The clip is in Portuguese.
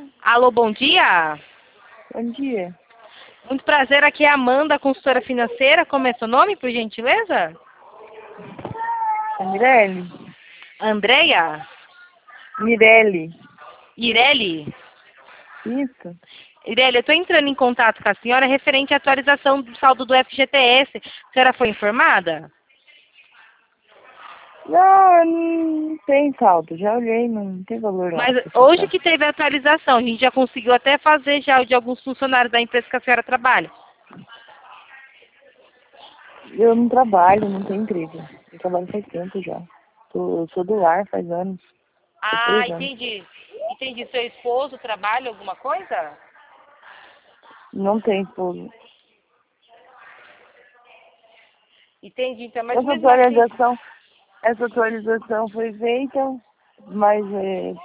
Alô, bom dia. Bom dia. Muito prazer, aqui é a Amanda, consultora financeira. Como é seu nome, por gentileza? Mirelle? Andréia? Mirelle. Ireli? Isso? Ireli, eu estou entrando em contato com a senhora referente à atualização do saldo do FGTS. A senhora foi informada? Não, não tem saldo. Já olhei, não tem valor lá. Mas hoje que teve a atualização, a gente já conseguiu até fazer já o de alguns funcionários da empresa que a senhora trabalha. Eu não trabalho, não tenho empresa. Eu trabalho faz tempo já. Eu sou do lar faz anos. Faz Ah, 3 anos. entendi. Entendi. Seu esposo trabalha alguma coisa? Não tem esposo. Entendi, então, mas mesmo assim... Essa atualização foi feita, mas